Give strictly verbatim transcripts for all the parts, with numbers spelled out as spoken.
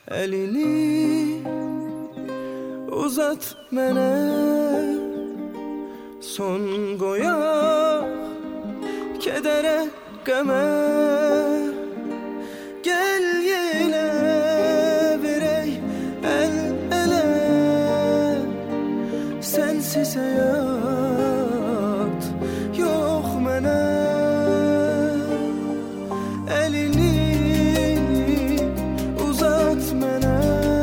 Elini uzat mənə, son qoyaq kədərə, qəmə. Gəl yenə verək əl ələ, sənsiz həyat yox mənə. Elini uzat mənə,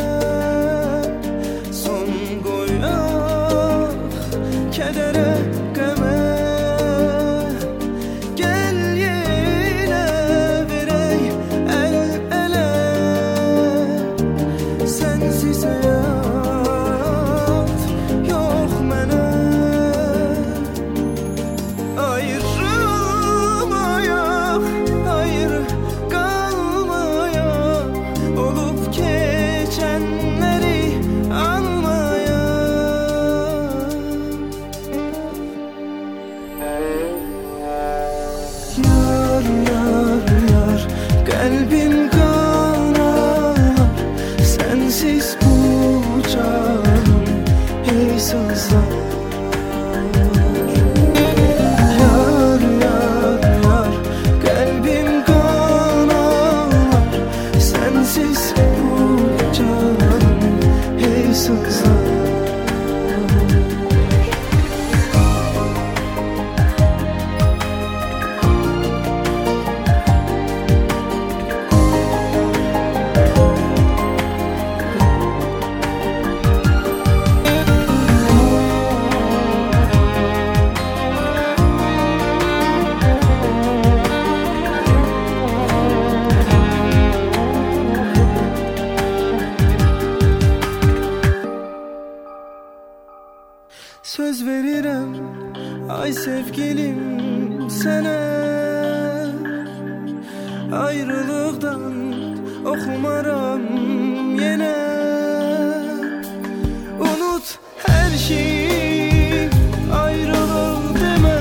son qoyaq kədərə, qəmə. Gəl yenə verək əl ələ, sənsiz həyat yox mənə. Ayrılmayaq, ayrı qalmayaq, olub keçənləri anmayaq. Yar, yar, yar, qəlbim qanalar, sənsiz bu canım hey sızlar. Yar, yar, yar, qəlbim qanalar, sənsiz bu canım hey sızlar. Söz verirəm, ay sevgilim sənə, ayrılıqdan oxumaram yenə. Unut hər şeyi, ayrılıq demə,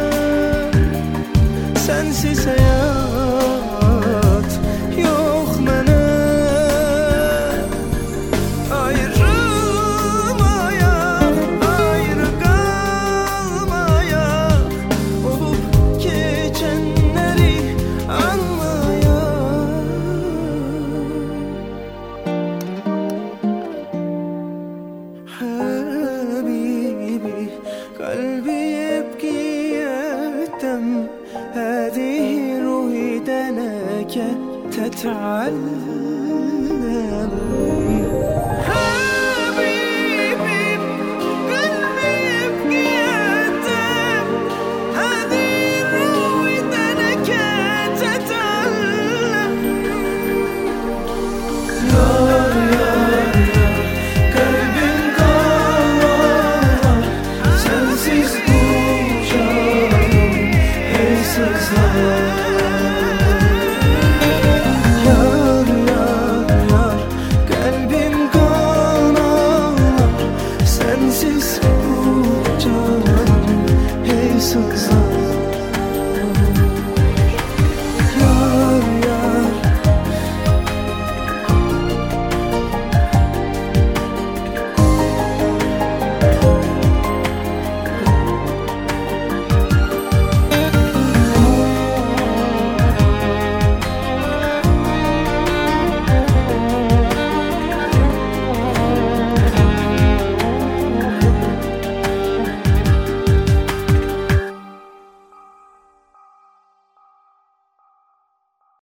sənsiz həyat yox mənə. Ayrılmayaq, ayrı qalmayaq, olub keçənləri anmayaq. Habibi, qalbi yebki yəddəm, هذه روحي دناك تتعلم.